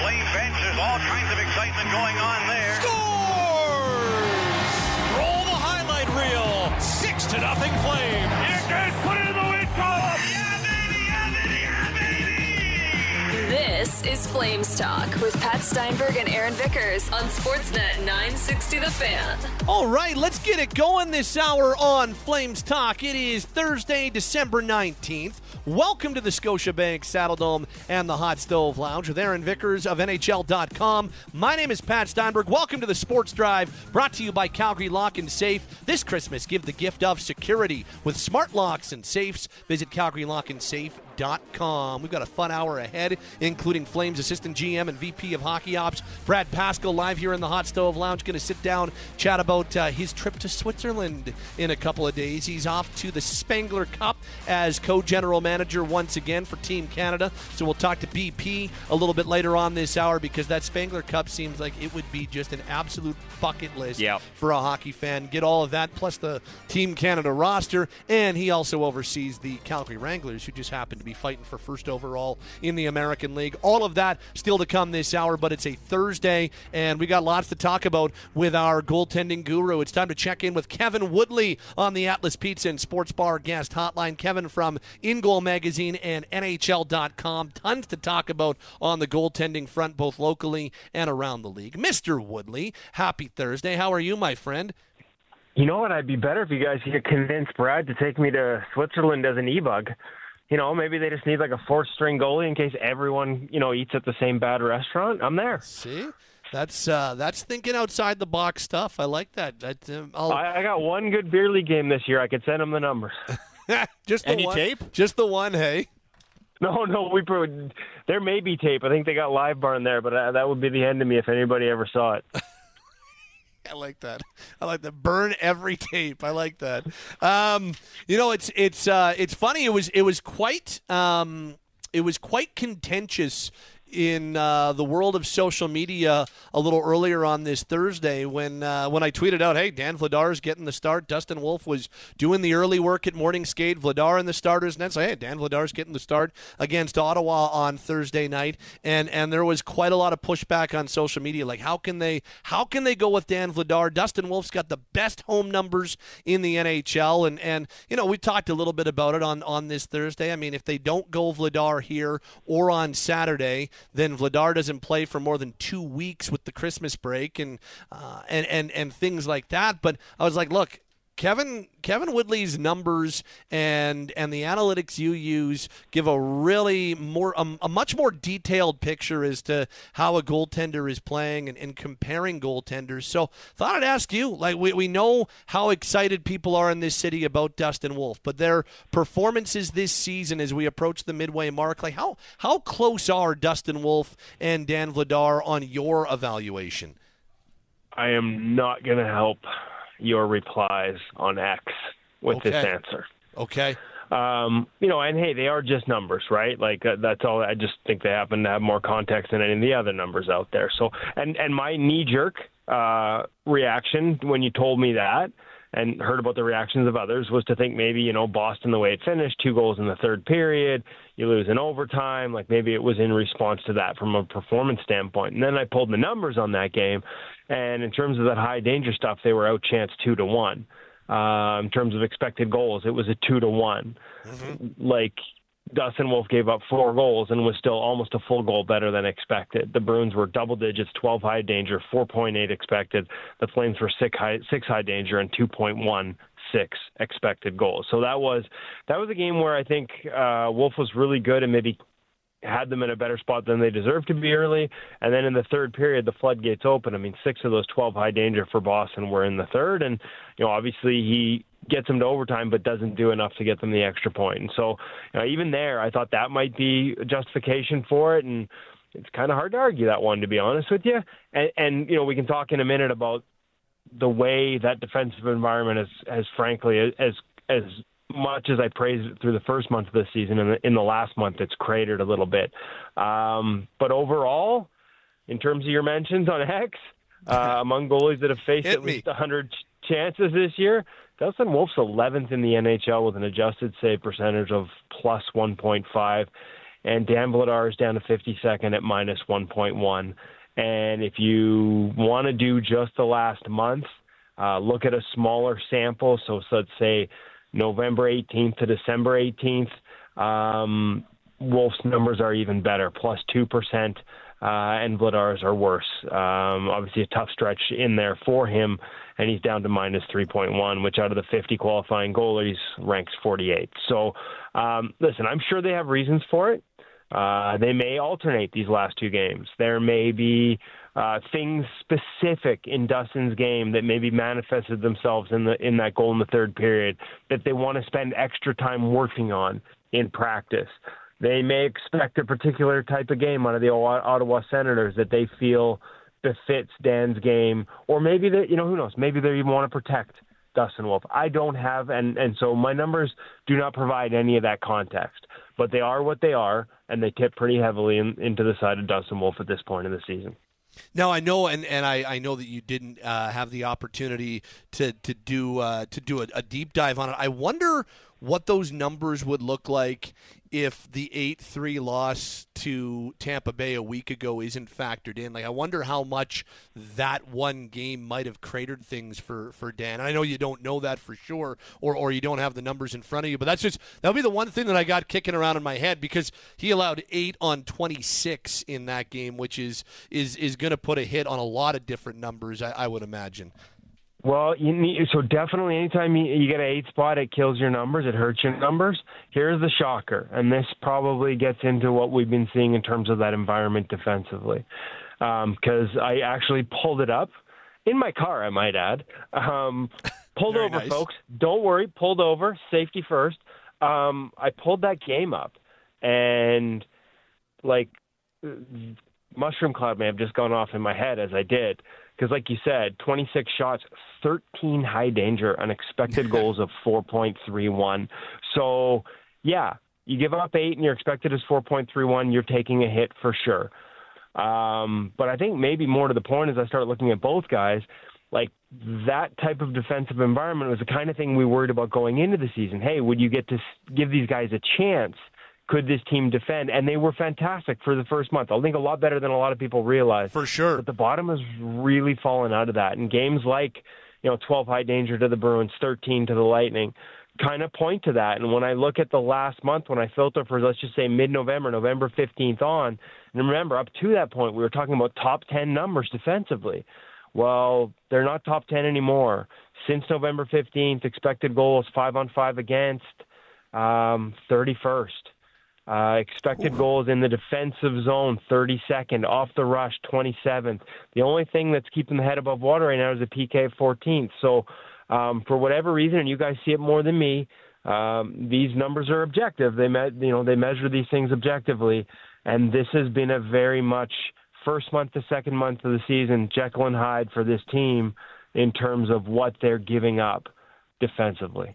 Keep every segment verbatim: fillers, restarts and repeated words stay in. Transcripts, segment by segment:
Flame bench. There's all kinds of excitement going on there. Scores! Roll the highlight reel. Six to nothing Flame. Here goes, put it in the win column. Yeah, baby, yeah, baby, yeah, baby. This is Flames Talk with Pat Steinberg and Aaron Vickers on Sportsnet nine sixty The Fan. All right, let's get it going this hour on Flames Talk. It is Thursday, December nineteenth. Welcome to the Scotiabank Saddle Dome and the Hot Stove Lounge with Aaron Vickers of N H L dot com. My name is Pat Steinberg. Welcome to the Sports Drive, brought to you by Calgary Lock and Safe. This Christmas, give the gift of security with smart locks and safes. Visit Calgary Lock and Safe dot com. We've got a fun hour ahead, including Flames Assistant G M and V P of Hockey Ops, Brad Pascal, live here in the Hot Stove Lounge. Going to sit down, chat about uh, his trip to Switzerland in a couple of days. He's off to the Spengler Cup as co-general manager once again for Team Canada. So we'll talk to B P a little bit later on this hour, because that Spengler Cup seems like it would be just an absolute bucket list Yep. for a hockey fan. Get all of that, plus the Team Canada roster. And he also oversees the Calgary Wranglers, who just happen to be fighting for first overall in the American League. All of that still to come this hour, but it's a Thursday, and we got lots to talk about with our goaltending guru. It's time to check in with Kevin Woodley on the Atlas Pizza and Sports Bar guest hotline. Kevin from In Goal Magazine and N H L dot com. Tons to talk about on the goaltending front, both locally and around the league. Mister Woodley, happy Thursday. How are you, my friend? You know what? I'd be better if you guys could convince Brad to take me to Switzerland as an e-bug. You know, maybe they just need like a fourth-string goalie in case everyone, you know, eats at the same bad restaurant. I'm there. See? That's uh, that's thinking outside the box stuff. I like that. that um, I'll... I, I got one good beer league game this year. I could send them the numbers. Just the Any one, tape? Just the one, hey? No, no, we pro- there may be tape. I think they got Live Barn there, but uh, that would be the end of me if anybody ever saw it. I like that. I like that. Burn every tape. I like that. Um, you know, it's it's uh, it's funny. It was it was quite um, it was quite contentious in uh, the world of social media a little earlier on this Thursday when uh, when I tweeted out, hey, Dan Vladar's getting the start. Dustin Wolf was doing the early work at morning skate. Vladar in the starters. And then say, hey, Dan Vladar's getting the start against Ottawa on Thursday night. And and there was quite a lot of pushback on social media. Like, how can they how can they go with Dan Vladar? Dustin Wolf's got the best home numbers in the N H L. And, and you know, we talked a little bit about it on, on this Thursday. I mean, if they don't go Vladar here or on Saturday, then Vladar doesn't play for more than two weeks with the Christmas break and uh, and and and things like that. But I was like, look, Kevin Kevin Woodley's numbers and and the analytics you use give a really more a, a much more detailed picture as to how a goaltender is playing and, and comparing goaltenders. So thought I'd ask you, like we, we know how excited people are in this city about Dustin Wolf, but their performances this season as we approach the midway mark, like how how close are Dustin Wolf and Dan Vladar on your evaluation? I am not going to help your replies on X with Okay. this answer. Okay. Um, you know, and hey, they are just numbers, right? Like uh, that's all. I just think they happen to have more context than any of the other numbers out there. So, and and my knee-jerk uh, reaction when you told me that and heard about the reactions of others was to think maybe, you know, Boston, the way it finished, two goals in the third period, you lose in overtime, like maybe it was in response to that from a performance standpoint. And then I pulled the numbers on that game, and in terms of that high danger stuff, they were outchanced two to one. Uh, in terms of expected goals, it was a two to one. Mm-hmm. Like Dustin Wolf gave up four goals and was still almost a full goal better than expected. The Bruins were double digits, twelve high danger, four point eight expected. The Flames were six high, six high danger and two point one six expected goals. So that was that was a game where I think uh, Wolf was really good and maybe had them in a better spot than they deserved to be early. And then in the third period, the floodgates open. I mean, six of those twelve high danger for Boston were in the third. And, you know, obviously he gets them to overtime but doesn't do enough to get them the extra point. And so you know, even there, I thought that might be a justification for it. And it's kind of hard to argue that one, to be honest with you. And, and, you know, we can talk in a minute about the way that defensive environment has, has frankly, as as much as I praised it through the first month of the season, in the, in the last month it's cratered a little bit. Um, but overall, in terms of your mentions on X, uh, among goalies that have faced Hit at me. least one hundred chances this year, Dustin Wolf's eleventh in the N H L with an adjusted save percentage of plus one point five. and Dan Vladar is down to fifty-second at minus one point one. And if you want to do just the last month, uh, look at a smaller sample. So, so let's say November eighteenth to December eighteenth, um, Wolf's numbers are even better, plus two percent, uh, and Vladar's are worse. Um, obviously a tough stretch in there for him, and he's down to minus three point one, which out of the fifty qualifying goalies ranks forty-eighth. So, um, listen, I'm sure they have reasons for it. Uh, they may alternate these last two games. There may be uh, things specific in Dustin's game that maybe manifested themselves in the in that goal in the third period that they want to spend extra time working on in practice. They may expect a particular type of game out of the Ottawa Senators that they feel befits Dan's game, or maybe they, you know, who knows? Maybe they even want to protect Dustin Wolf. I don't have, and, and so my numbers do not provide any of that context, but they are what they are, and they tip pretty heavily in, into the side of Dustin Wolf at this point in the season. Now I know, and, and I, I know that you didn't uh, have the opportunity to to do uh, to do a, a deep dive on it. I wonder what those numbers would look like if the eight three loss to Tampa Bay a week ago isn't factored in. Like, I wonder how much that one game might have cratered things for, for Dan. And I know you don't know that for sure, or or you don't have the numbers in front of you, but that's just that'll be the one thing that I got kicking around in my head, because he allowed eight on twenty-six in that game, which is is is going to put a hit on a lot of different numbers, I, I would imagine. Well, you need, so definitely anytime you, you get an eight spot, it kills your numbers, it hurts your numbers. Here's the shocker, and this probably gets into what we've been seeing in terms of that environment defensively, because um, I actually pulled it up in my car, I might add. Um, pulled Very over, nice. folks. Don't worry, pulled over, safety first. Um, I pulled that game up, and like mushroom cloud may have just gone off in my head as I did. Because, like you said, twenty-six shots, thirteen high danger, and expected goals of four point three one. So, yeah, you give up eight and your expected is four point three one, you're taking a hit for sure. Um, but I think maybe more to the point, as I start looking at both guys, like that type of defensive environment was the kind of thing we worried about going into the season. Hey, would you get to give these guys a chance? Could this team defend? And they were fantastic for the first month. I think a lot better than a lot of people realize. For sure. But the bottom has really fallen out of that. And games like, you know, twelve high danger to the Bruins, thirteen to the Lightning, kind of point to that. And when I look at the last month, when I filter for, let's just say mid-November, November fifteenth on, and remember, up to that point, we were talking about top ten numbers defensively. Well, they're not top ten anymore. Since November fifteenth, expected goals five on five against, um, thirty-first. Uh, expected goals in the defensive zone, thirty-second. Off the rush, twenty-seventh. The only thing that's keeping the head above water right now is a P K fourteenth. So um, for whatever reason, and you guys see it more than me, um, these numbers are objective. They me- you know, they measure these things objectively, and this has been a very much first month to second month of the season, Jekyll and Hyde for this team in terms of what they're giving up defensively.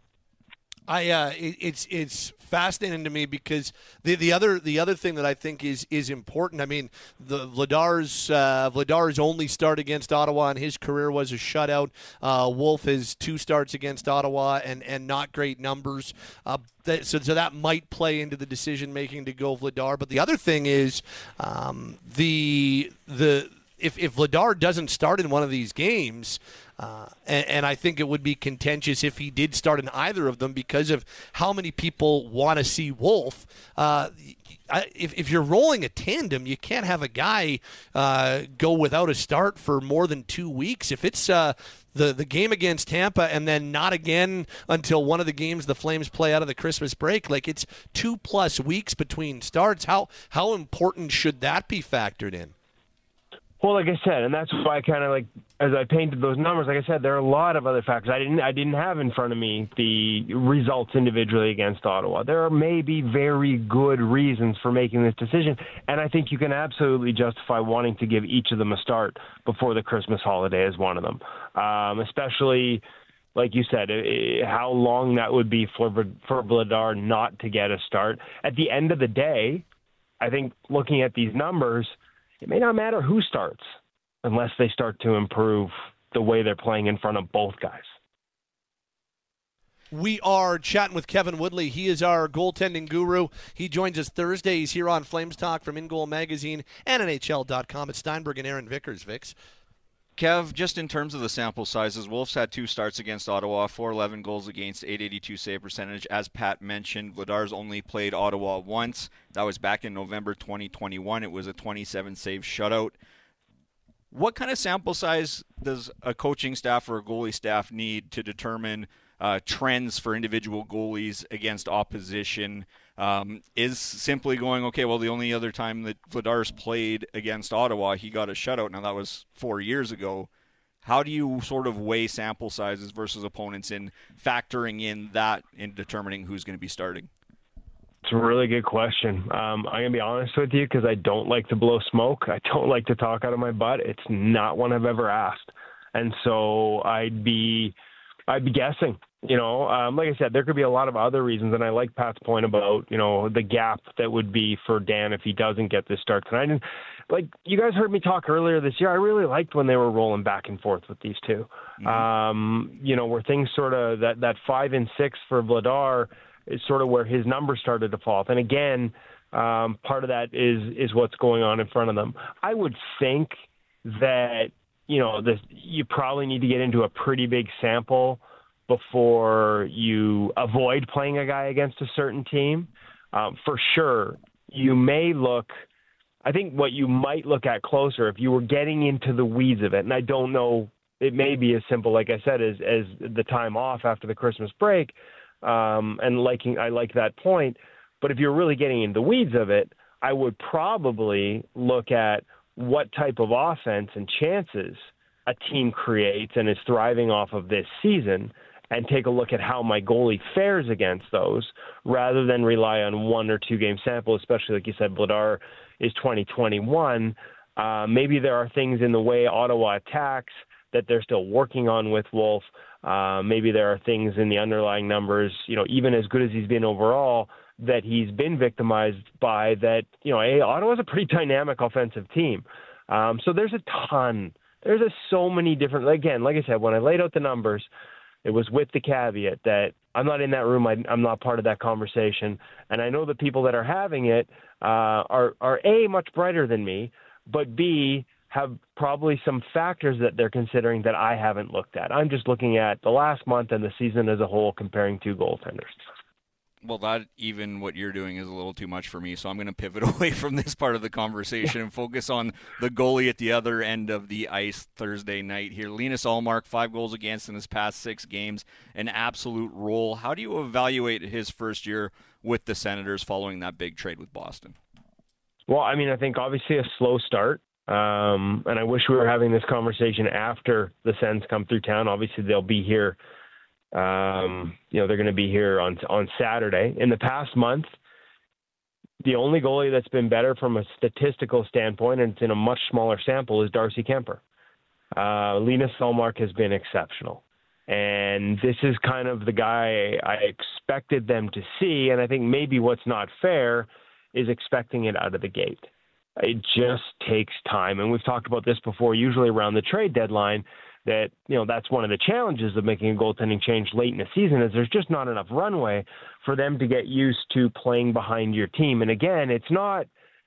I uh, it, it's it's fascinating to me because the the other the other thing that I think is is important. I mean, the Vladar's uh, Vladar's only start against Ottawa in his career was a shutout. Uh, Wolf has two starts against Ottawa and, and not great numbers. Uh, that, so so that might play into the decision making to go Vladar. But the other thing is um, the the if if Vladar doesn't start in one of these games. Uh, and, and I think it would be contentious if he did start in either of them because of how many people want to see Wolf. Uh, if, if you're rolling a tandem, you can't have a guy uh, go without a start for more than two weeks. If it's uh, the, the game against Tampa and then not again until one of the games the Flames play out of the Christmas break, like it's two plus weeks between starts, how how important should that be factored in? Well, like I said, and that's why I kind of like, as I painted those numbers, like I said, there are a lot of other factors. I didn't I didn't have in front of me the results individually against Ottawa. There are maybe very good reasons for making this decision, and I think you can absolutely justify wanting to give each of them a start before the Christmas holiday as one of them, um, especially, like you said, how long that would be for, for Vladar not to get a start. At the end of the day, I think looking at these numbers, it may not matter who starts unless they start to improve the way they're playing in front of both guys. We are chatting with Kevin Woodley. He is our goaltending guru. He joins us Thursday. He's here on Flames Talk from In Goal Magazine and N H L dot com. It's Steinberg and Aaron Vickers. Vicks. Kev, just in terms of the sample sizes, Wolves had two starts against Ottawa, four eleven goals against, eight eighty-two save percentage. As Pat mentioned, Vladar's only played Ottawa once. That was back in November twenty twenty-one. It was a twenty-seven save shutout. What kind of sample size does a coaching staff or a goalie staff need to determine uh, trends for individual goalies against opposition? Um, is simply going, okay, well, the only other time that Vladar's played against Ottawa, he got a shutout. Now, that was four years ago. How do you sort of weigh sample sizes versus opponents in factoring in that in determining who's going to be starting? It's a really good question. Um, I'm going to be honest with you because I don't like to blow smoke. I don't like to talk out of my butt. It's not one I've ever asked. And so I'd be, I'd be guessing. You know, um, like I said, there could be a lot of other reasons, and I like Pat's point about, you know, the gap that would be for Dan if he doesn't get this start tonight. And, like, you guys heard me talk earlier this year, I really liked when they were rolling back and forth with these two. Mm-hmm. Um, you know, where things sort of, that, that five and six for Vladar is sort of where his numbers started to fall. And again, um, part of that is is what's going on in front of them. I would think that, you know, this, you probably need to get into a pretty big sample before you avoid playing a guy against a certain team. Um, for sure, you may look, I think what you might look at closer if you were getting into the weeds of it, and I don't know, it may be as simple, like I said, as, as the time off after the Christmas break, um, and liking, I like that point, but if you're really getting into the weeds of it, I would probably look at what type of offense and chances a team creates and is thriving off of this season, and take a look at how my goalie fares against those rather than rely on one or two game sample, especially like you said, Vladar is twenty twenty-one. Uh, maybe there are things in the way Ottawa attacks that they're still working on with Wolf. Uh, maybe there are things in the underlying numbers, you know, even as good as he's been overall, that he's been victimized by that, you know, hey, Ottawa's a pretty dynamic offensive team. Um, so there's a ton. There's a, so many different, again, like I said, when I laid out the numbers, it was with the caveat that I'm not in that room. I, I'm not part of that conversation. And I know the people that are having it uh, are, are A, much brighter than me, but B, have probably some factors that they're considering that I haven't looked at. I'm just looking at the last month and the season as a whole, comparing two goaltenders. Well, that even what you're doing is a little too much for me, so I'm going to pivot away from this part of the conversation and focus on the goalie at the other end of the ice Thursday night here. Linus Ullmark, five goals against in his past six games, an absolute roll. How do you evaluate his first year with the Senators following that big trade with Boston? Well, I mean, I think obviously a slow start, um, and I wish we were having this conversation after the Sens come through town. Obviously, they'll be here. Um, you know, they're going to be here on on Saturday. In the past month, the only goalie that's been better from a statistical standpoint, and it's in a much smaller sample, is Darcy Kemper. Uh, Linus Ullmark has been exceptional. And this is kind of the guy I expected them to see, and I think maybe what's not fair is expecting it out of the gate. It just takes time. And we've talked about this before, usually around the trade deadline, that, you know, that's one of the challenges of making a goaltending change late in the season is there's just not enough runway for them to get used to playing behind your team. And again, it's not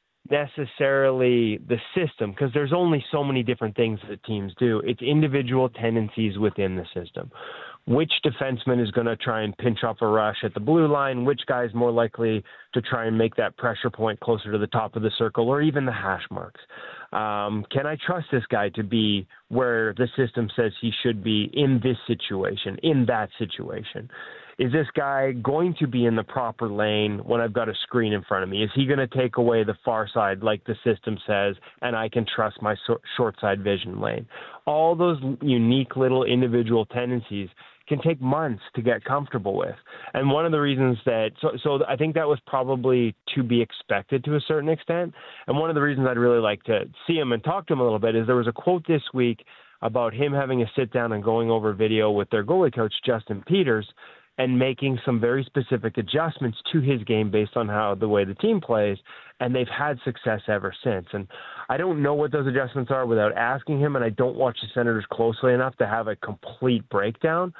necessarily the system because there's only so many different things that teams do. It's individual tendencies within the system. Which defenseman is going to try and pinch off a rush at the blue line? Which guy is more likely to try and make that pressure point closer to the top of the circle or even the hash marks? Um, can I trust this guy to be where the system says he should be in this situation, in that situation? Is this guy going to be in the proper lane when I've got a screen in front of me? Is he going to take away the far side like the system says, and I can trust my so- short side vision lane? All those unique little individual tendencies can take months to get comfortable with. And one of the reasons that, so, so I think that was probably to be expected to a certain extent. And one of the reasons I'd really like to see him and talk to him a little bit is there was a quote this week about him having a sit down and going over video with their goalie coach, Justin Peters, and making some very specific adjustments to his game based on how the way the team plays, and they've had success ever since. And I don't know what those adjustments are without asking him, and I don't watch the Senators closely enough to have a complete breakdown.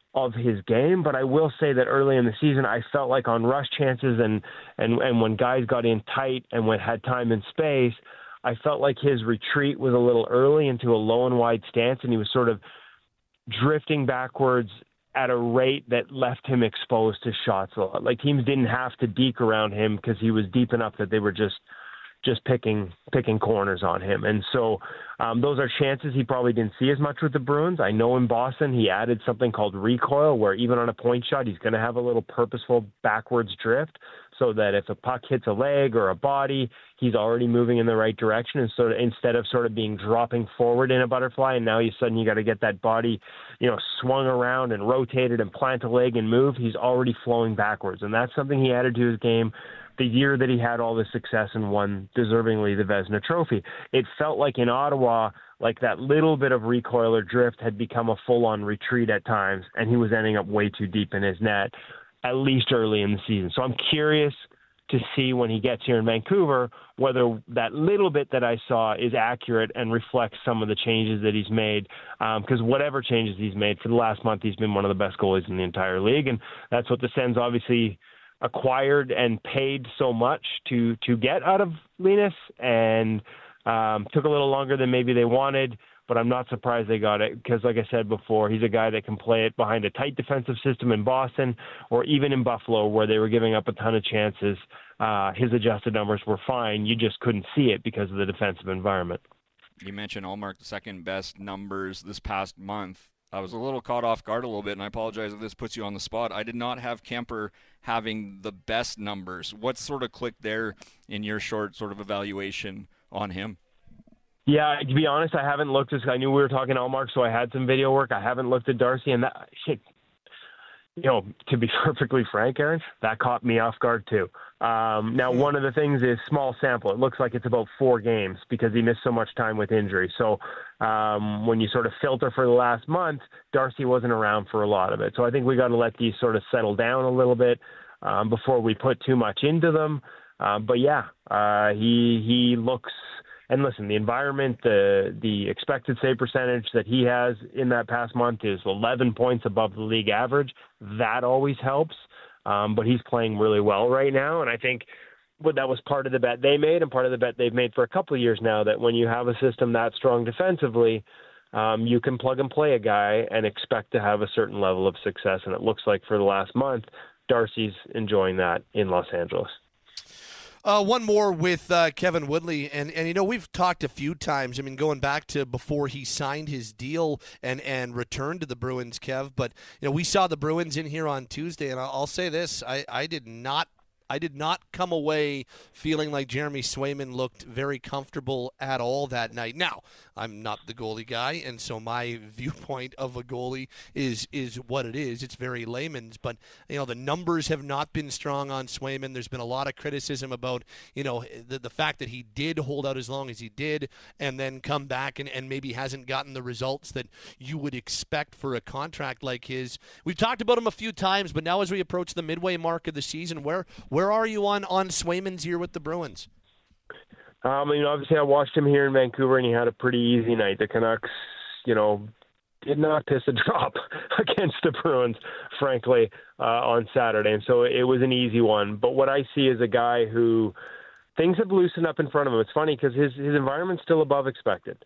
of his game, but I will say that early in the season, I felt like on rush chances and, and, and when guys got in tight and when had time and space, I felt like his retreat was a little early into a low and wide stance, and he was sort of drifting backwards at a rate that left him exposed to shots a lot. Like teams didn't have to deke around him because he was deep enough that they were just just picking picking corners on him. And so um, those are chances he probably didn't see as much with the Bruins. I know in Boston he added something called recoil, where even on a point shot, he's going to have a little purposeful backwards drift so that if a puck hits a leg or a body, he's already moving in the right direction. And so instead of sort of being dropping forward in a butterfly, and now you suddenly you got to get that body, you know, swung around and rotated and plant a leg and move, he's already flowing backwards. And that's something he added to his game the year that he had all this success and won deservingly the Vezina Trophy. It felt like in Ottawa, like that little bit of recoil or drift had become a full-on retreat at times, and he was ending up way too deep in his net, at least early in the season. So I'm curious to see when he gets here in Vancouver whether that little bit that I saw is accurate and reflects some of the changes that he's made, because um, whatever changes he's made for the last month, he's been one of the best goalies in the entire league, and that's what the Sens obviously acquired and paid so much to to get out of Linus, and um, took a little longer than maybe they wanted, but I'm not surprised they got it because, like I said before, he's a guy that can play it behind a tight defensive system in Boston or even in Buffalo where they were giving up a ton of chances. Uh, his adjusted numbers were fine. You just couldn't see it because of the defensive environment. You mentioned Ullmark, the second best numbers this past month. I was a little caught off guard a little bit, and I apologize if this puts you on the spot. I did not have Kemper having the best numbers. What sort of clicked there in your short sort of evaluation on him? Yeah, to be honest, I haven't looked at, I knew we were talking Ullmark, so I had some video work. I haven't looked at Darcy, and that, shit, you know, to be perfectly frank, Aaron, that caught me off guard too. Um, now, one of the things is small sample. It looks like it's about four games because he missed so much time with injury. So um, when you sort of filter for the last month, Darcy wasn't around for a lot of it. So I think we got to let these sort of settle down a little bit um, before we put too much into them. Uh, but yeah, uh, he he looks. And listen, the environment, the the expected save percentage that he has in that past month is eleven points above the league average. That always helps. Um, but he's playing really well right now. And I think well, that was part of the bet they made and part of the bet they've made for a couple of years now, that when you have a system that strong defensively, um, you can plug and play a guy and expect to have a certain level of success. And it looks like for the last month, Darcy's enjoying that in Los Angeles. Uh, one more with uh, Kevin Woodley, and, and you know we've talked a few times. I mean, going back to before he signed his deal and, and returned to the Bruins, Kev. But you know we saw the Bruins in here on Tuesday, and I'll, I'll say this: I, I did not. I did not come away feeling like Jeremy Swayman looked very comfortable at all that night. Now, I'm not the goalie guy, and so my viewpoint of a goalie is is what it is. It's very layman's, but you know the numbers have not been strong on Swayman. There's been a lot of criticism about you know the, the fact that he did hold out as long as he did and then come back and, and maybe hasn't gotten the results that you would expect for a contract like his. We've talked about him a few times, but now as we approach the midway mark of the season, where Where are you on, on Swayman's year with the Bruins? Um, you know, obviously I watched him here in Vancouver, and he had a pretty easy night. The Canucks, you know, did not piss a drop against the Bruins, frankly, uh, on Saturday. And so it was an easy one. But what I see is a guy who things have loosened up in front of him. It's funny because his, his environment's still above expected.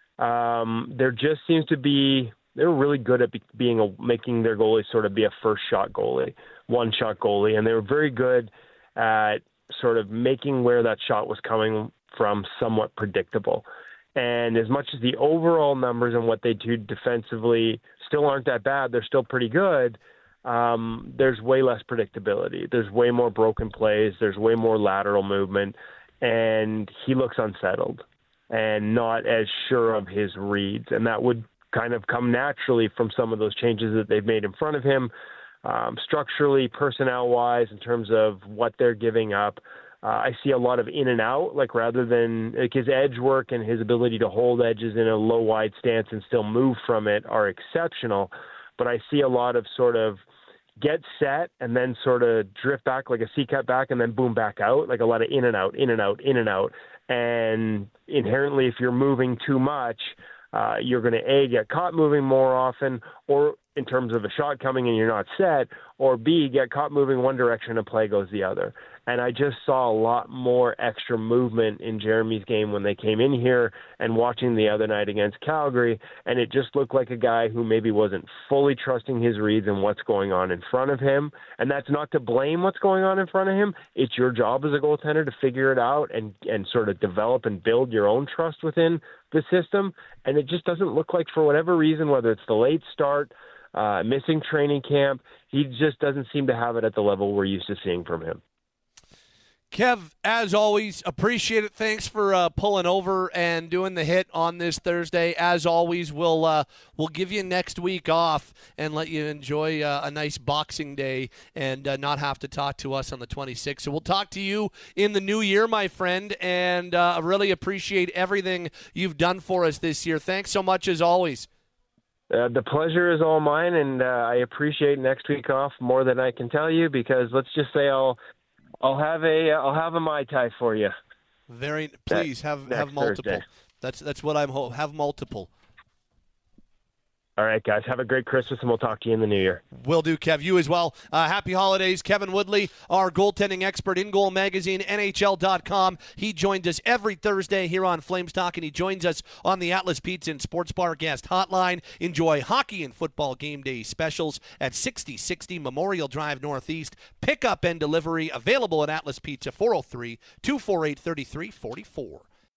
Um, there just seems to be – they were really good at be, being a, making their goalies sort of be a first-shot goalie, one-shot goalie, and they were very good at sort of making where that shot was coming from somewhat predictable. And as much as the overall numbers and what they do defensively still aren't that bad, they're still pretty good, um, there's way less predictability. There's way more broken plays. There's way more lateral movement, and he looks unsettled and not as sure of his reads, and that would kind of come naturally from some of those changes that they've made in front of him, um, structurally, personnel-wise, in terms of what they're giving up. Uh, I see a lot of in and out, like rather than like his edge work and his ability to hold edges in a low, wide stance and still move from it are exceptional. But I see a lot of sort of get set and then sort of drift back like a C-cut back and then boom back out, like a lot of in and out, in and out, in and out. And inherently, if you're moving too much, Uh, you're going to, A, get caught moving more often, or in terms of a shot coming and you're not set, or B, get caught moving one direction and play goes the other. And I just saw a lot more extra movement in Jeremy's game when they came in here and watching the other night against Calgary, and it just looked like a guy who maybe wasn't fully trusting his reads and what's going on in front of him. And that's not to blame what's going on in front of him. It's your job as a goaltender to figure it out and, and sort of develop and build your own trust within the system. And it just doesn't look like, for whatever reason, whether it's the late start, Uh, missing training camp, he just doesn't seem to have it at the level we're used to seeing from him. Kev, as always, appreciate it. Thanks for uh, pulling over and doing the hit on this Thursday. As always, we'll uh, we'll give you next week off and let you enjoy uh, a nice Boxing Day and uh, not have to talk to us on the twenty-sixth. So we'll talk to you in the new year, my friend, and uh, I really appreciate everything you've done for us this year. Thanks so much, as always. Uh, the pleasure is all mine, and uh, I appreciate next week off more than I can tell you, because let's just say I'll I'll have a I'll have a Mai Tai for you. Very please have next have multiple. Thursday. That's that's what I'm ho- have multiple. All right, guys. Have a great Christmas, and we'll talk to you in the new year. Will do, Kev. You as well. Uh, happy holidays. Kevin Woodley, our goaltending expert, In Goal Magazine, N H L dot com. He joins us every Thursday here on Flames Talk, and he joins us on the Atlas Pizza and Sports Bar Guest Hotline. Enjoy hockey and football game day specials at sixty sixty Memorial Drive Northeast. Pickup and delivery available at Atlas Pizza, four oh three, two four eight, three three four four.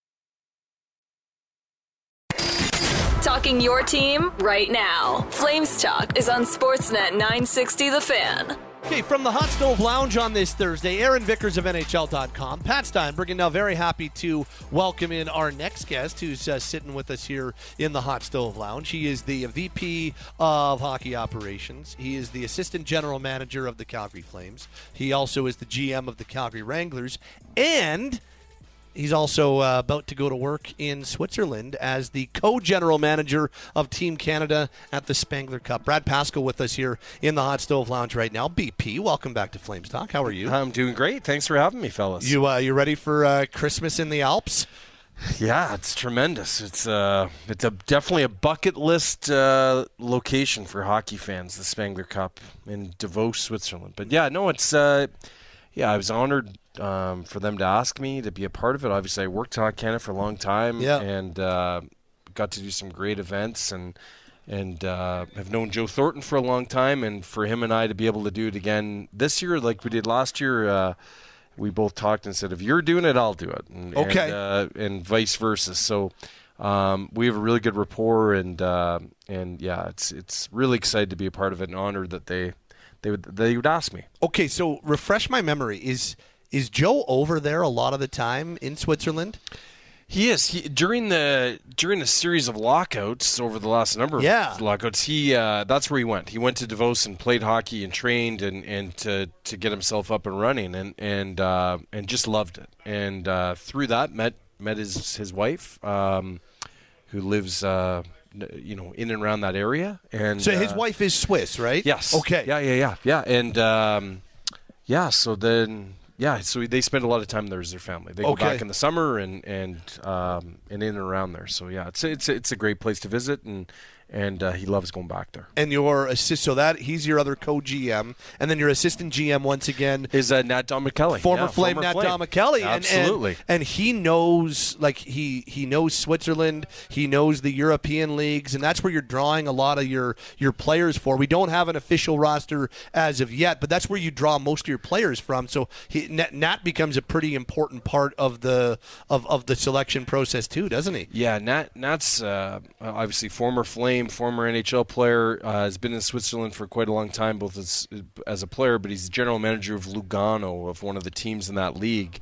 Talking your team right now. Flames Talk is on Sportsnet nine sixty The Fan. Okay, from the Hot Stove Lounge on this Thursday, Aaron Vickers of N H L dot com, Pat Steinberg, and now very happy to welcome in our next guest who's uh, sitting with us here in the Hot Stove Lounge. He is the V P of Hockey Operations. He is the Assistant General Manager of the Calgary Flames. He also is the G M of the Calgary Wranglers, and he's also uh, about to go to work in Switzerland as the co-general manager of Team Canada at the Spengler Cup. Brad Pascal with us here in the Hot Stove Lounge right now. B P, welcome back to Flames Talk. How are you? I'm doing great. Thanks for having me, fellas. You uh, you ready for uh, Christmas in the Alps? Yeah, it's tremendous. It's uh, it's a definitely a bucket list uh, location for hockey fans, the Spengler Cup in Davos, Switzerland. But yeah, no, it's uh, yeah, I was honored um, for them to ask me to be a part of it. Obviously, I worked Hockey Canada for a long time, yeah. and uh, got to do some great events, and and uh, have known Joe Thornton for a long time. And for him and I to be able to do it again this year, like we did last year, uh, we both talked and said, if you're doing it, I'll do it. And, okay. And, uh, and vice versa. So um, we have a really good rapport, and uh, and yeah, it's it's really excited to be a part of it, and honored that they they would they would ask me. Okay, so refresh my memory. Is is Joe over there a lot of the time in Switzerland? He is. He, during the during a series of lockouts over the last number of yeah. lockouts, he uh, that's where he went. He went to Davos and played hockey and trained and, and to, to get himself up and running, and and uh, and just loved it. And uh, through that, met met his his wife, um, who lives uh, you know in and around that area. And so his uh, wife is Swiss, right? Yes. Okay. Yeah, yeah, yeah, yeah. And um, yeah, so then. Yeah, so they spend a lot of time there as their family. They go okay. back in the summer and and um, and in and around there. So yeah, it's it's it's a great place to visit, and and uh, he loves going back there. And your assist, so that he's your other co-G M, and then your assistant G M once again is uh, Nat Don McKelly, former yeah, Flame former Nat Flame. Don McKelly, Absolutely. And, and, and he knows like he he knows Switzerland, he knows the European leagues, and that's where you're drawing a lot of your your players for. We don't have an official roster as of yet, but that's where you draw most of your players from. So he, Nat, Nat becomes a pretty important part of the of, of the selection process too, doesn't he? Yeah, Nat Nat's uh, obviously former Flame, former N H L player, uh, has been in Switzerland for quite a long time, both as as a player, but he's the general manager of Lugano, of one of the teams in that league.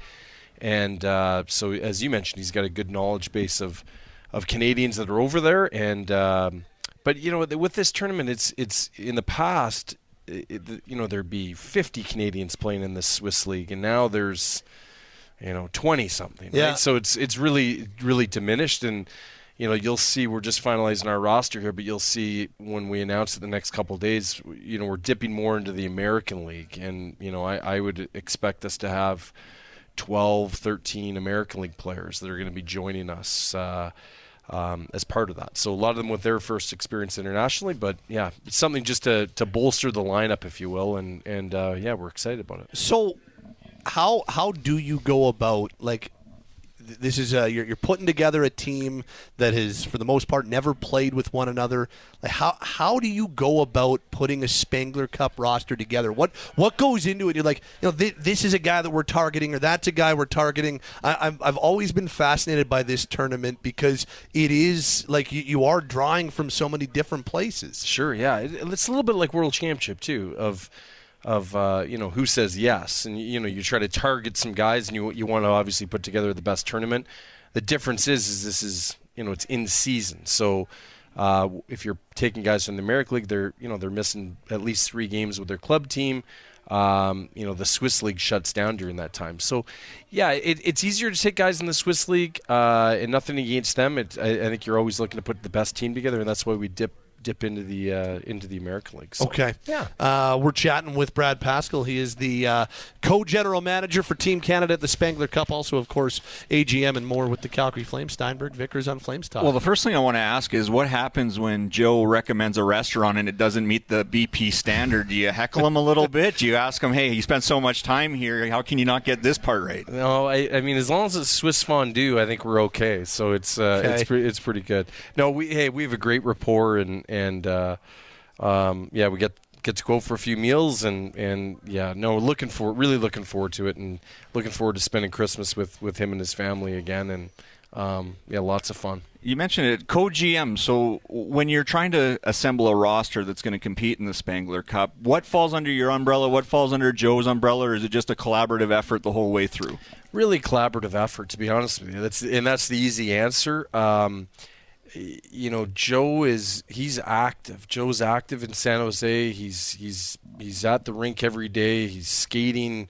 And uh, so, as you mentioned, he's got a good knowledge base of of Canadians that are over there. And um, but you know, with this tournament, it's it's in the past, it, you know, there'd be fifty Canadians playing in this Swiss league, and now there's you know twenty something. Yeah. Right? So it's it's really really diminished. And you know, you'll see, we're just finalizing our roster here, but you'll see when we announce it the next couple of days, you know, we're dipping more into the American League. And, you know, I, I would expect us to have twelve, thirteen American League players that are going to be joining us. Uh, um, as part of that. So a lot of them with their first experience internationally, but yeah, it's something just to, to bolster the lineup, if you will, and and uh, yeah, we're excited about it. So, how how do you go about like? This is a, you're, you're putting together a team that has, for the most part, never played with one another. Like how how do you go about putting a Spengler Cup roster together? What what goes into it? You're like, you know, th- this is a guy that we're targeting, or that's a guy we're targeting. I, I've I've always been fascinated by this tournament because it is like you, you are drawing from so many different places. Sure, yeah, it, it's a little bit like World Championship too. Of of uh, you know, who says yes, and you know, you try to target some guys, and you you want to obviously put together the best tournament. The difference is is this is, you know, it's in season, so uh, if you're taking guys from the American League, they're you know they're missing at least three games with their club team. Um, you know, the Swiss League shuts down during that time, so yeah, it, it's easier to take guys in the Swiss League, uh, and nothing against them. It, I, I think you're always looking to put the best team together, and that's why we dip. dip into the uh, into the American League. So, okay. Yeah. Uh, we're chatting with Brad Pascal. He is the uh, co-general manager for Team Canada at the Spengler Cup. Also, of course, A G M and more with the Calgary Flames. Steinberg, Vickers on Flames Talk. Well, the first thing I want to ask is what happens when Joe recommends a restaurant and it doesn't meet the B P standard? Do you heckle him a little bit? Do you ask him, hey, you spent so much time here. How can you not get this part right? No, I, I mean, as long as it's Swiss fondue, I think we're okay. So it's uh, okay. it's pretty it's pretty good. No, we hey we have a great rapport, and and uh, um, yeah, we get get to go for a few meals, and, and yeah, no, looking for really looking forward to it, and looking forward to spending Christmas with, with him and his family again, and um, yeah, lots of fun. You mentioned it, co-G M. So when you're trying to assemble a roster that's going to compete in the Spengler Cup, what falls under your umbrella? What falls under Joe's umbrella? Or is it just a collaborative effort the whole way through? Really collaborative effort, to be honest with you. That's and that's the easy answer. Um, you know, Joe is he's active. Joe's active in San Jose. He's he's he's at the rink every day. He's skating.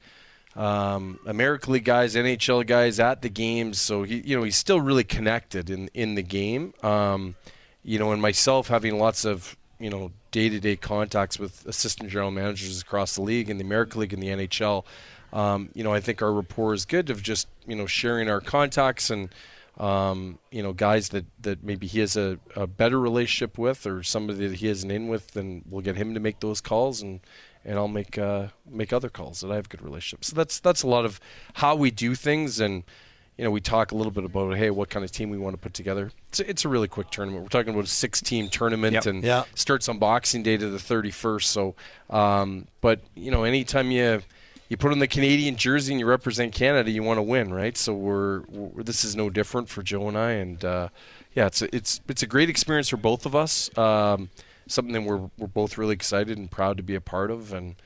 Um, American League guys, N H L guys at the games. So he, you know, he's still really connected in in the game. Um, you know, and myself having lots of you know day-to-day contacts with assistant general managers across the league, in the American League and the N H L. Um, you know, I think our rapport is good of just you know sharing our contacts and. Um, you know, guys that, that maybe he has a, a better relationship with, or somebody that he has an in with, then we'll get him to make those calls, and, and I'll make uh, make other calls that I have good relationships. So that's that's a lot of how we do things, and you know, we talk a little bit about hey, what kind of team we want to put together. It's a, it's a really quick tournament. We're talking about a six-team tournament, yep. and yep. starts on Boxing Day to the thirty-first. So, um, but you know, anytime you You put on the Canadian jersey and you represent Canada, you want to win, right? So we're, we're this is no different for Joe and I, and uh, yeah, it's a, it's it's a great experience for both of us. Um, something that we're we're both really excited and proud to be a part of, and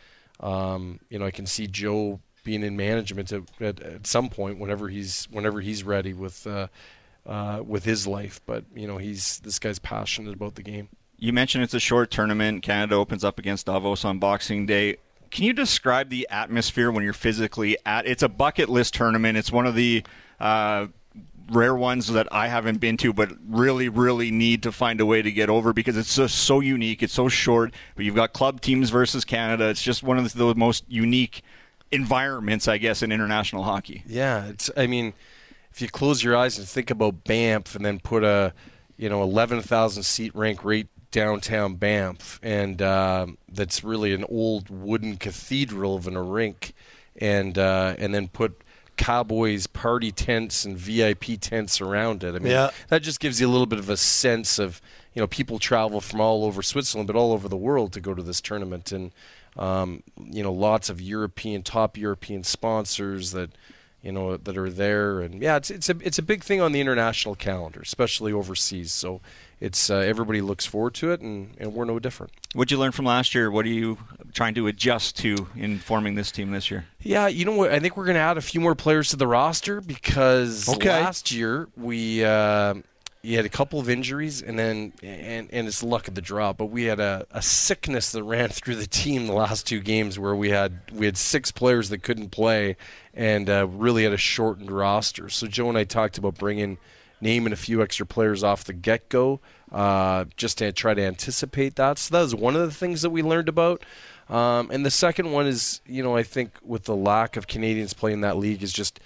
um, you know, I can see Joe being in management at, at, at some point whenever he's whenever he's ready with uh, uh, with his life. But you know, he's this guy's passionate about the game. You mentioned it's a short tournament. Canada opens up against Davos on Boxing Day. Can you describe the atmosphere when you're physically at? It's a bucket list tournament. It's one of the uh, rare ones that I haven't been to, but really, really need to find a way to get over because it's just so unique. It's so short, but you've got club teams versus Canada. It's just one of the most unique environments, I guess, in international hockey. Yeah, it's. I mean, if you close your eyes and think about Banff, and then put a, you know, eleven thousand seat rink right downtown Banff, and uh, that's really an old wooden cathedral of an, a rink, and uh, and then put Cowboys party tents and V I P tents around it. I mean, yeah. that just gives you a little bit of a sense of, you know, people travel from all over Switzerland, but all over the world to go to this tournament, and um, you know, lots of European, top European sponsors that, you know, that are there, and yeah, it's it's a it's a big thing on the international calendar, especially overseas. So it's uh, everybody looks forward to it, and, and we're no different. What'd you learn from last year? What are you trying to adjust to in forming this team this year? Yeah, you know what? I think we're going to add a few more players to the roster because okay. last year we uh, you had a couple of injuries, and then and, and it's the luck of the draw, but we had a, a sickness that ran through the team the last two games where we had we had six players that couldn't play, and uh, really had a shortened roster. So Joe and I talked about bringing naming a few extra players off the get-go, uh, just to try to anticipate that. So that was one of the things that we learned about. Um, and the second one is, you know, I think with the lack of Canadians playing that league is just,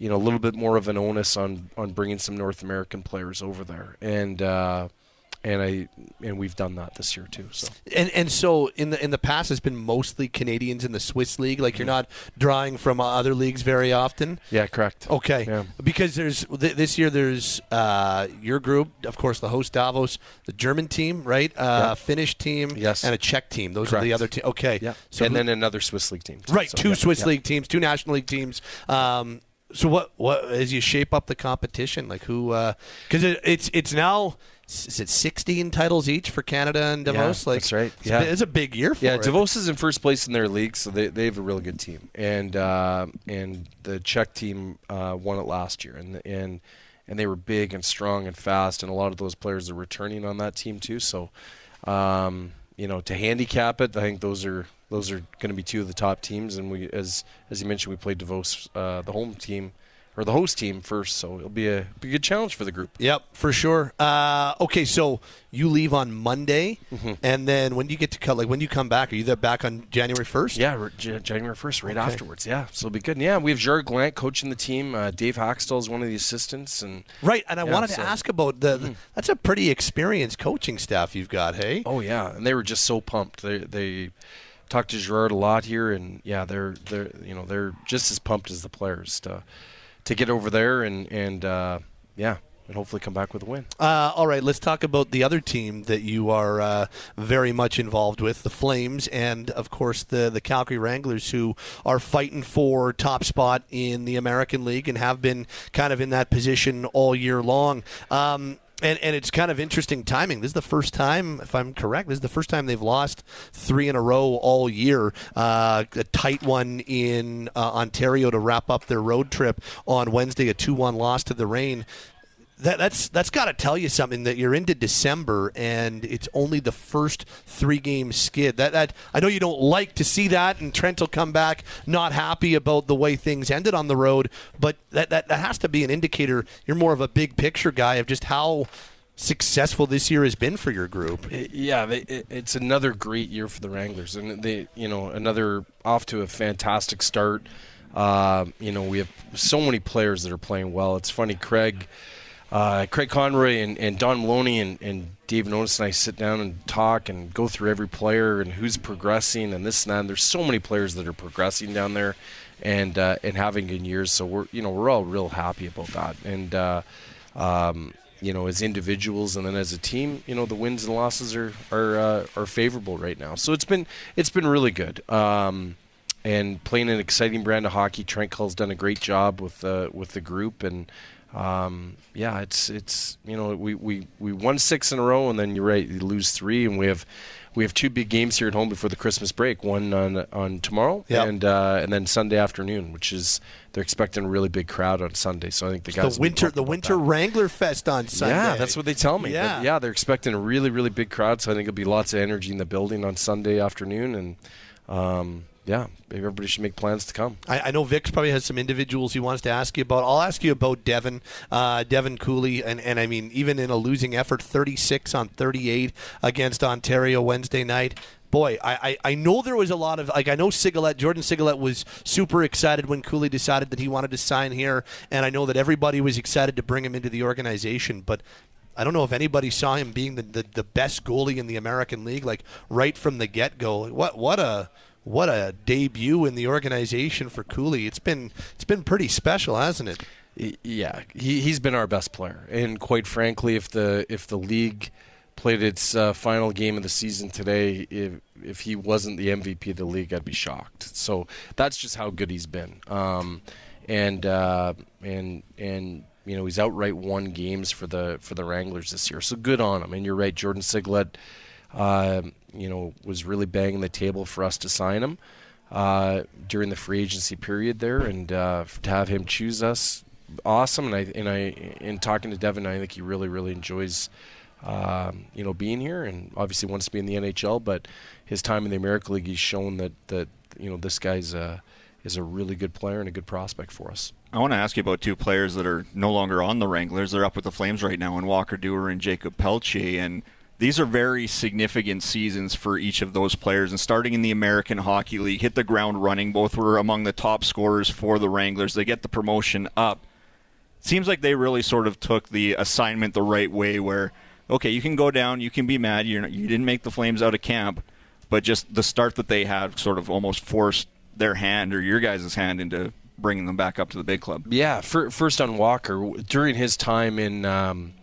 you know, a little bit more of an onus on on bringing some North American players over there, and uh, and I and we've done that this year too. So and and so in the in the past, it's been mostly Canadians in the Swiss league. Like you're not drawing from other leagues very often. Yeah, correct. Okay, yeah. Because there's th- this year there's uh, your group, of course, the host Davos, the German team, right? Uh, yeah. Finnish team, yes, and a Czech team. Those correct. are the other two. Okay, yeah. So and who- then another Swiss league team. Too. Right, so, two yeah, Swiss yeah. league teams, two national league teams. Um, so what what as you shape up the competition, like who? Because uh, it, it's it's now. Is it sixteen titles each for Canada and Davos? Yeah, like, that's right. It's, yeah. a, it's a big year for yeah, it. Davos is in first place in their league, so they they have a really good team, and uh, and the Czech team uh, won it last year, and and and they were big and strong and fast, and a lot of those players are returning on that team too. So, um, you know, to handicap it, I think those are those are going to be two of the top teams, and we as as you mentioned, we played Davos, uh, the home team. Or the host team first, so it'll be a, be a good challenge for the group. Yep, for sure. Uh, okay, so you leave on Monday, mm-hmm. and then when do you get to cut? Like when do you come back? Are you there back on January first? Yeah, J- January first, right okay. afterwards. Yeah, so it'll be good. And yeah, we have Jared Glant coaching the team. Uh, Dave Haxtell is one of the assistants, and right. And I yeah, wanted so. to ask about the. Mm-hmm. That's a pretty experienced coaching staff you've got. Hey. Oh yeah, and they were just so pumped. They they talked to Gerard a lot here, and yeah, they're they're you know they're just as pumped as the players to to get over there and and uh, yeah. And hopefully come back with a win. Uh, all right, let's talk about the other team that you are uh, very much involved with, the Flames, and, of course, the, the Calgary Wranglers, who are fighting for top spot in the American League and have been kind of in that position all year long. Um, And, and it's kind of interesting timing. This is the first time, if I'm correct, this is the first time they've lost three in a row all year. Uh, a tight one in uh, Ontario to wrap up their road trip on Wednesday, a two one loss to the Reign. That, that's that's got to tell you something that you're into December and it's only the first three game skid. That that I know you don't like to see that, and Trent will come back not happy about the way things ended on the road. But that that, that has to be an indicator. You're more of a big picture guy of just how successful this year has been for your group. Yeah, they, it, it's another great year for the Wranglers, and they you know another off to a fantastic start. Uh, you know we have so many players that are playing well. It's funny, Craig. Uh, Craig Conroy and, and Don Maloney and, and Dave Notice and I sit down and talk and go through every player and who's progressing and this and that. And there's so many players that are progressing down there and uh, and having good years. So we're you know we're all real happy about that. And uh, um, you know as individuals and then as a team, you know the wins and losses are are uh, are favorable right now. So it's been it's been really good. Um, and playing an exciting brand of hockey. Trent Cull's done a great job with uh, with the group and. Um, yeah, it's it's you know we, we, we won six in a row and then you're right you lose three and we have we have two big games here at home before the Christmas break. One on on tomorrow yep. and uh, and then Sunday afternoon, which is they're expecting a really big crowd on Sunday. So I think the guys the winter the winter that. Wrangler Fest on Sunday. Yeah, that's what they tell me. Yeah, but yeah, they're expecting a really really big crowd. So I think there'll be lots of energy in the building on Sunday afternoon and. Um, Yeah, maybe everybody should make plans to come. I, I know Vic's probably has some individuals he wants to ask you about. I'll ask you about Devin, uh, Devin Cooley, and, and I mean, even in a losing effort, thirty-six on thirty-eight against Ontario Wednesday night. Boy, I, I, I know there was a lot of, like, I know Sigalette, Jordan Sigalette was super excited when Cooley decided that he wanted to sign here, and I know that everybody was excited to bring him into the organization, but I don't know if anybody saw him being the, the, the best goalie in the American League, like, right from the get-go. What what a... What a debut in the organization for Cooley. It's been it's been pretty special, hasn't it? Yeah, he he's been our best player, and quite frankly, if the if the league played its uh, final game of the season today, if if he wasn't the M V P of the league, I'd be shocked. So that's just how good he's been. Um, and uh, and and you know he's outright won games for the for the Wranglers this year. So good on him. And you're right, Jordan Sigalette. Uh, you know, was really banging the table for us to sign him uh, during the free agency period there, and uh, to have him choose us, awesome. And I, and I, in talking to Devin, I think he really, really enjoys, um, you know, being here, and obviously wants to be in the N H L. But his time in the American League, he's shown that that you know this guy's a is a really good player and a good prospect for us. I want to ask you about two players that are no longer on the Wranglers. They're up with the Flames right now, in Walker Duehr and Jacob Pelche, and these are very significant seasons for each of those players. And starting in the American Hockey League, hit the ground running. Both were among the top scorers for the Wranglers. They get the promotion up. Seems like they really sort of took the assignment the right way where, okay, you can go down, you can be mad, you're not, you didn't make the Flames out of camp, but just the start that they had sort of almost forced their hand or your guys' hand into bringing them back up to the big club. Yeah, for, first on Walker, during his time in um,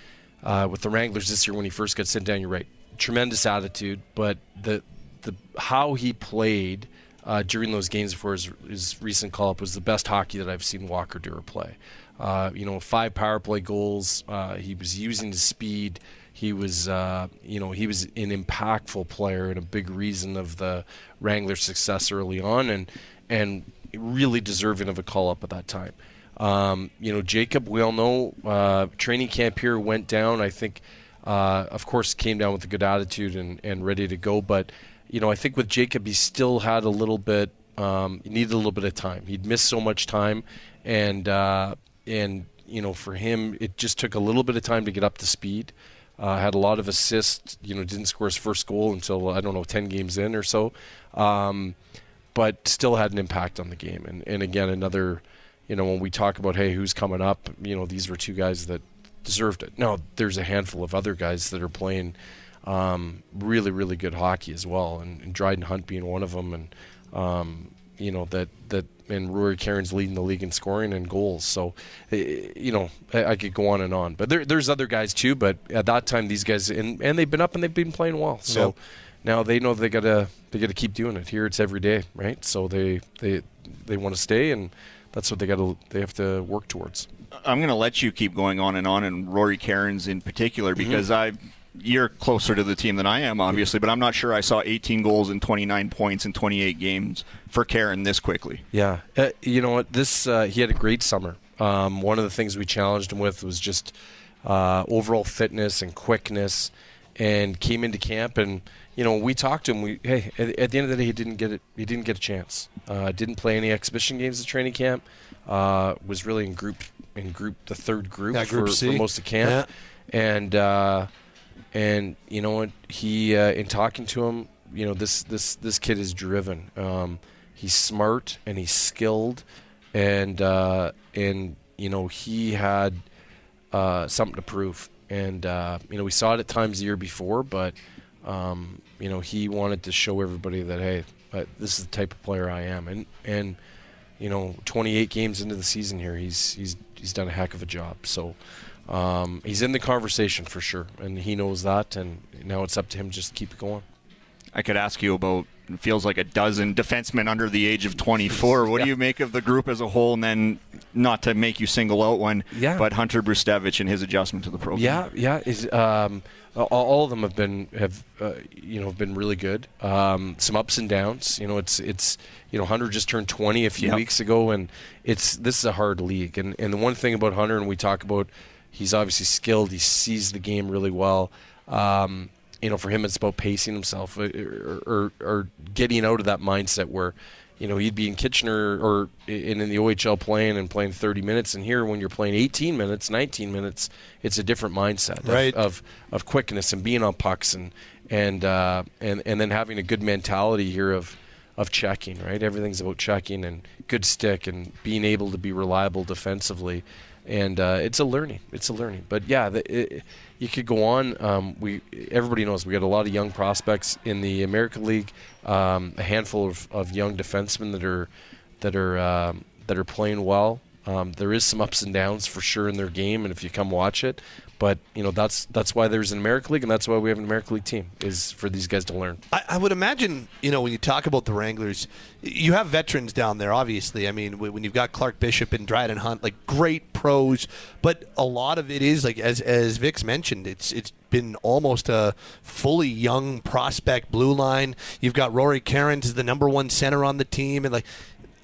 uh, with the Wranglers this year when he first got sent down, you're right, tremendous attitude, but the the how he played uh, during those games before his, his recent call-up was the best hockey that I've seen Walker Duehr play. Uh, you know, five power play goals. Uh, he was using his speed. He was, uh, you know, he was an impactful player and a big reason of the Wranglers' success early on, and and really deserving of a call-up at that time. Um, you know, Jacob, we all know, uh, training camp here went down. I think, uh, of course, came down with a good attitude and, and ready to go. But, you know, I think with Jacob, he still had a little bit, um, he needed a little bit of time. He'd missed so much time, and uh, and you know, for him, it just took a little bit of time to get up to speed. Uh, had a lot of assists, you know, didn't score his first goal until, I don't know, ten games in or so. Um, but still had an impact on the game. And, and again, another, you know, when we talk about, hey, who's coming up, you know, these were two guys that deserved it. Now, there's a handful of other guys that are playing um, really, really good hockey as well. And, and Dryden Hunt being one of them. And, um, you know, that, that, and Rory Cairns leading the league in scoring and goals. So, you know, I, I could go on and on. But there, there's other guys too. But at that time, these guys, and, and they've been up and they've been playing well. So yep. Now they know they gotta they gotta keep doing it. Here it's every day, right? So they they they want to stay, and that's what they gotta they have to work towards. I'm going to let you keep going on and on, and Rory Cairns in particular, because mm-hmm. I. You're closer to the team than I am, obviously, but I'm not sure I saw eighteen goals and twenty-nine points in twenty-eight games for Karen this quickly. Yeah. Uh, you know what? This uh, he had a great summer. Um, one of the things we challenged him with was just uh, overall fitness and quickness, and came into camp, and you know, we talked to him. We hey, at, at the end of the day, he didn't get it. He didn't get a chance. Uh, didn't play any exhibition games at training camp. Uh, was really in group in group the third group, yeah, group for, C. for most of camp, yeah. and. Uh, And you know what? He uh, in talking to him, you know, this this this kid is driven. Um, he's smart and he's skilled, and uh, and you know he had uh, something to prove. And uh, you know we saw it at times the year before, but um, you know he wanted to show everybody that hey, uh, this is the type of player I am. And and you know, twenty-eight games into the season here, he's he's he's done a heck of a job. So. Um, he's in the conversation for sure, and he knows that, and now it's up to him just to keep it going. I could ask you about, it feels like a dozen defensemen under the age of twenty-four. What yeah. do you make of the group as a whole, and then not to make you single out one, yeah. but Hunter Brustevich and his adjustment to the program? Yeah, yeah. Is, um, all of them have been have uh, you know been really good. Um, some ups and downs. You know, it's it's you know Hunter just turned twenty a few yep. weeks ago, and it's this is a hard league. And and the one thing about Hunter, and we talk about. He's obviously skilled. He sees the game really well. Um, you know, for him, it's about pacing himself or, or, or getting out of that mindset where, you know, he'd be in Kitchener or in, in the O H L playing and playing thirty minutes. And here, when you're playing eighteen minutes, nineteen minutes, it's a different mindset right. of, of of quickness and being on pucks and and uh, and and then having a good mentality here of of checking. Right, everything's about checking and good stick and being able to be reliable defensively. And uh, it's a learning. It's a learning. But yeah, the, it, you could go on. Um, we everybody knows we got a lot of young prospects in the American League. Um, a handful of, of young defensemen that are that are um, that are playing well. Um, there is some ups and downs for sure in their game, and if you come watch it, but you know that's that's why there's an American League, and that's why we have an American League team is for these guys to learn. I, I would imagine, you know, when you talk about the Wranglers, you have veterans down there. Obviously, I mean, when you've got Clark Bishop and Dryden Hunt, like great pros, but a lot of it is like as as Vic's mentioned, it's it's been almost a fully young prospect blue line. You've got Rory Cairns as the number one center on the team, and like.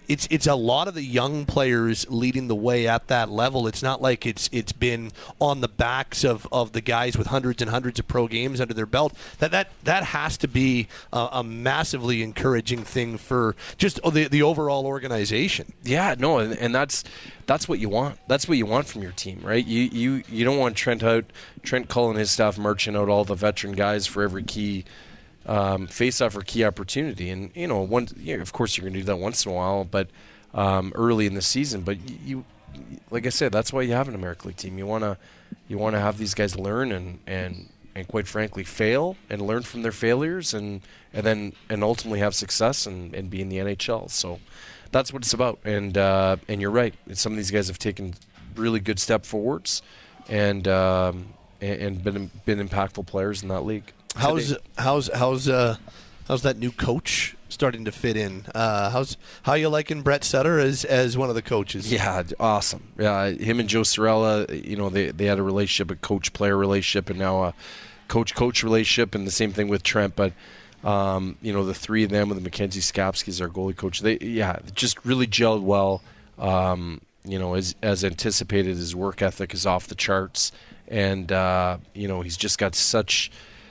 it's it's a lot of the young players leading the way at that level. It's not like it's it's been on the backs of, of the guys with hundreds and hundreds of pro games under their belt. That that that has to be a, a massively encouraging thing for just the the overall organization. Yeah, no, and, and that's that's what you want. That's what you want from your team, right? You you you don't want Trent out, Trent Cull and his staff marching out all the veteran guys for every key um, face-off or key opportunity. And you know, one, you know, of course, you're going to do that once in a while, but um, early in the season. But you, like I said, that's why you have an American League team. You want to you want to have these guys learn and and. and quite frankly fail and learn from their failures and, and then and ultimately have success and, and be in the N H L. So that's what it's about. And uh, and you're right. Some of these guys have taken really good step forwards and um, and, and been been impactful players in that league. How's today. how's how's uh how's that new coach starting to fit in? Uh, how's how you liking Brett Sutter as as one of the coaches? Yeah, awesome. Yeah, him and Joe Sorella, you know, they they had a relationship, a coach-player relationship, and now a coach-coach relationship, and the same thing with Trent. But um, you know, the three of them with Mackenzie Skapski as our goalie coach, they yeah, just really gelled well. Um, you know, as as anticipated, his work ethic is off the charts, and uh, you know, he's just got such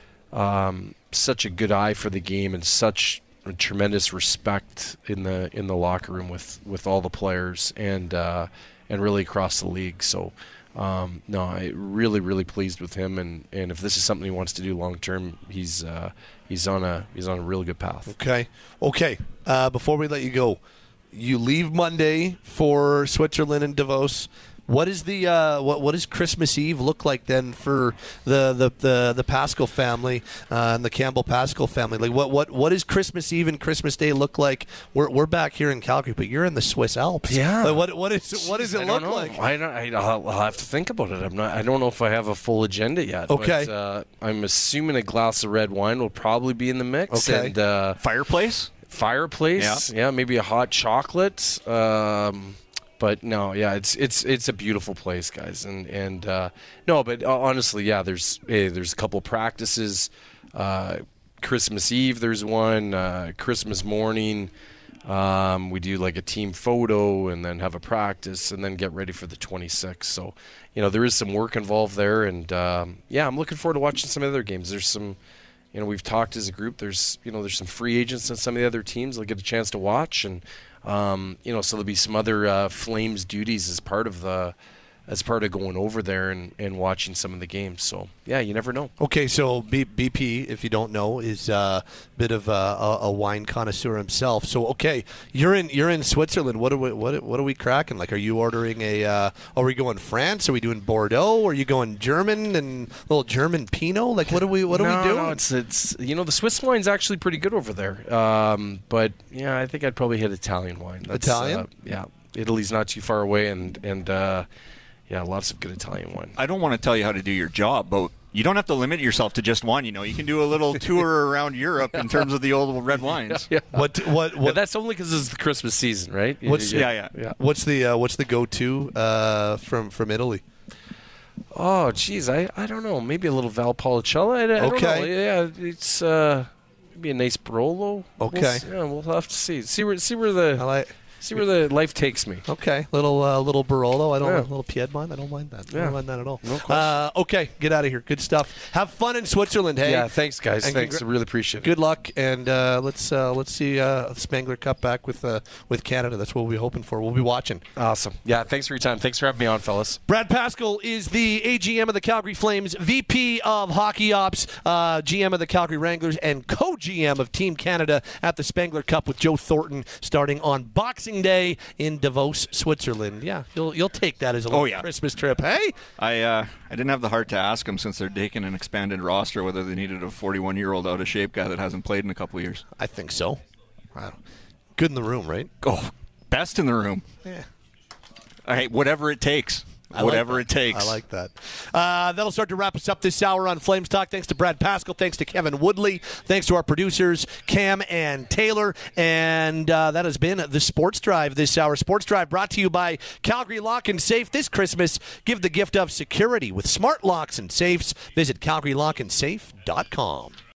um, such a good eye for the game and such a tremendous respect in the in the locker room with, with all the players and uh, and really across the league. So um, no, I really really pleased with him, and, and if this is something he wants to do long term, he's uh, he's on a he's on a really good path. Okay, okay. Uh, before we let you go, you leave Monday for Switzerland and Davos. What is the uh, what what does Christmas Eve look like then for the the the, the Pascal family uh, and the Campbell Pascal family? Like what what what does Christmas Eve and Christmas Day look like? We're we're back here in Calgary, but you're in the Swiss Alps. Yeah. Like what what is what does it I look don't know. like? I don't. I, I'll, I'll have to think about it. I'm not. I don't know if I have a full agenda yet. Okay. But, uh, I'm assuming a glass of red wine will probably be in the mix. Okay. And uh, Fireplace? fireplace. Yeah. yeah. Maybe a hot chocolate. Um, But no, yeah, it's it's it's a beautiful place, guys, and and uh, no, but uh, honestly, yeah, there's hey, there's a couple practices. Uh, Christmas Eve, there's one. Uh, Christmas morning, um, we do like a team photo, and then have a practice, and then get ready for the twenty-sixth. So, you know, there is some work involved there, and um, yeah, I'm looking forward to watching some other games. There's some, you know, we've talked as a group. There's you know, there's some free agents in some of the other teams. They'll get a chance to watch and. Um, you know, so there'll be some other uh, Flames duties as part of the, as part of going over there and, and watching some of the games. So yeah, you never know. Okay, so B- BP, if you don't know, is uh, a bit of a, a, a wine connoisseur himself. So okay, you're in you're in Switzerland. What are we what what are we cracking? Like, are you ordering a? Uh, are we going France? Are we doing Bordeaux? Are you going German and a little German Pinot? Like, what are we what are no, we doing? No, it's it's you know the Swiss wine's actually pretty good over there. Um, but yeah, I think I'd probably hit Italian wine. That's, Italian? Uh, yeah, Italy's not too far away, and and. Uh, Yeah, lots of good Italian wine. I don't want to tell you how to do your job, but you don't have to limit yourself to just one. You know, you can do a little tour around Europe in terms of the old red wines. Yeah. What what Yeah, what? that's only because it's the Christmas season, right? What's Yeah, yeah. yeah. What's the uh, what's the go-to uh, from from Italy? Oh, geez, I, I don't know. Maybe a little Valpolicella. I, I don't Okay. know. Yeah, it's uh, maybe a nice Barolo. Okay. We'll, s- yeah, we'll have to see. See where see where the I like. see where the life takes me. Okay, little uh, little Barolo. I don't Yeah. a little Piedmont. I don't mind that. I Yeah. don't mind that at all. No question. Uh, okay, get out of here. Good stuff. Have fun in Switzerland. Hey. Yeah, thanks, guys. And Thanks. congra- I really appreciate it. Good luck, and uh, let's uh, let's see uh, Spangler Cup back with uh, with Canada. That's what we'll be hoping for. We'll be watching. Awesome. Yeah, thanks for your time. Thanks for having me on, fellas. Brad Pascal is the A G M of the Calgary Flames, V P of Hockey Ops, uh, G M of the Calgary Wranglers, and co-G M of Team Canada at the Spangler Cup with Joe Thornton starting on Boxing Day in Davos, Switzerland. Yeah, you'll you'll take that as a little Oh, yeah. Christmas trip, hey? I uh, I didn't have the heart to ask them since they're taking an expanded roster whether they needed a forty-one-year-old out of shape guy that hasn't played in a couple of years. I think so. Wow. Good in the room, right? Oh, best in the room. Yeah. All right, whatever it takes. I like Whatever that. it takes. I like that. Uh, that'll start to wrap us up this hour on Flames Talk. Thanks to Brad Pascal. Thanks to Kevin Woodley. Thanks to our producers, Cam and Taylor. And uh, that has been the Sports Drive this hour. Sports Drive brought to you by Calgary Lock and Safe. This Christmas, give the gift of security with smart locks and safes. Visit calgary lock and safe dot com.